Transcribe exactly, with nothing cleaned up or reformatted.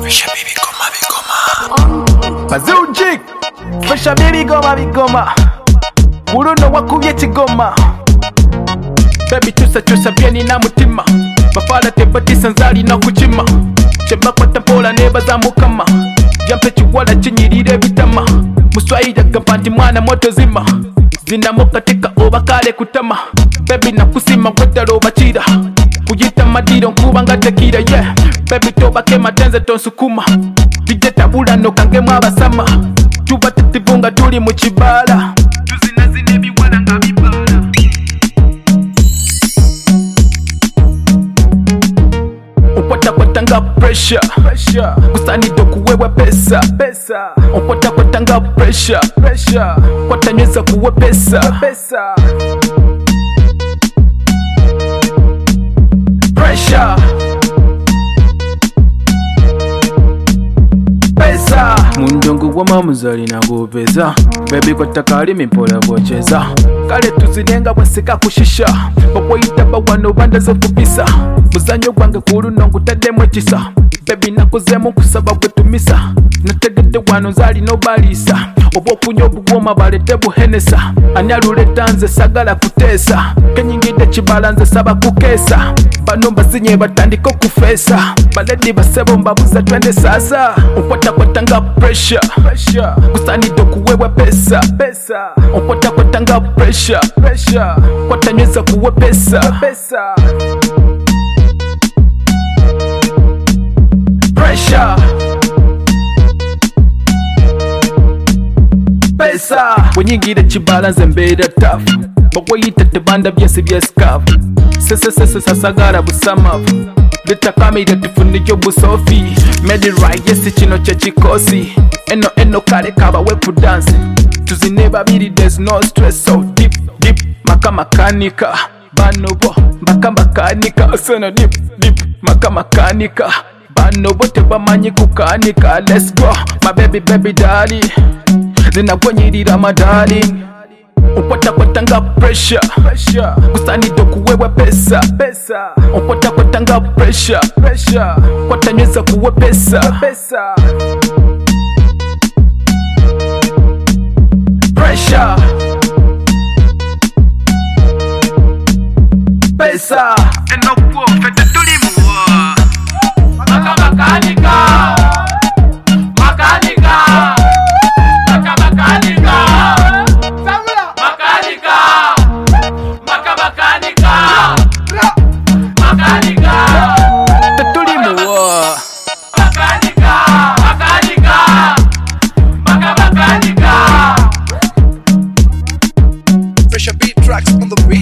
Fasha baby goma bigoma Bazujik Fasha baby goma bigoma Uruno wakubye kigoma Baby tusa tusa byeni na mutima Bafala tebatisa nzali na kuchima Chemba kwa tampola neba za mukama Jampe chiwala chinyirire bitama Muswaida kampanti mwana moto zima Zinamo katika obakale kutama Baby na kusima kwetalo bachira Kujita madiro nkuba nga tekira yeah Baby toba kema tenze tonsukuma Dije tabula no kange mwabasama Chuba tetibunga tuli muchibala Tuzina zine biwana nga bibala Ukwata kwata nga pressure Kusani doku wewe pesa Ukwata kwata nga pressure Kwata nyeza kuwe pesa Pressure Pesa Mundongo wa mamuzali na gupeza Baby kwa takali mimpola bocheza Kale tuzinenga wasika kushisha Bakwa itaba wano banda zo kupisa Muzanyo gwange kuru nongu tade mwechisa Baby nakuzemu kusaba kwetumisa Nategete wano zali no balisa Obo kunyo bugoma balete buhenesa Anyalule tanze sagala kutesa Kenyingide chibalanze saba kukesa Banomba zinye batandiko kufesa Baledi basebo mbabuza twende sasa Ukwata kwata nga pressure Kusani doku wewe pesa Ukwata kwata nga pressure Kwata nyeza kuwe pesa Pressure Pesa Wenyingide chibalanze mbeda tough Bakwa yita tebanda byesi byeskavu Sese sese sasagara busamavu Dita kamira tufunijo busofi Made it right yesi chino chechikosi Eno eno kare kaba wepu dance Tuzineba biri there's no stress so deep deep Maka makanika Banobo Maka makanika Osono deep deep Maka makanika Banobo teba manyi kukanika Let's go my baby baby daddy Zina kwenyirira my darling Ukwata kwata nga pressure Kusani doku wewe pesa Ukwata kwata nga pressure Kwata nyeza kuwe pesa Pressure Pesa Eno kuo fete tulimu Maka makanika Makanika Maka makanika Makanika Maka makanika Makanika Tetulimu Makanika Makanika Maka makanika Fasha beat tracks on the beat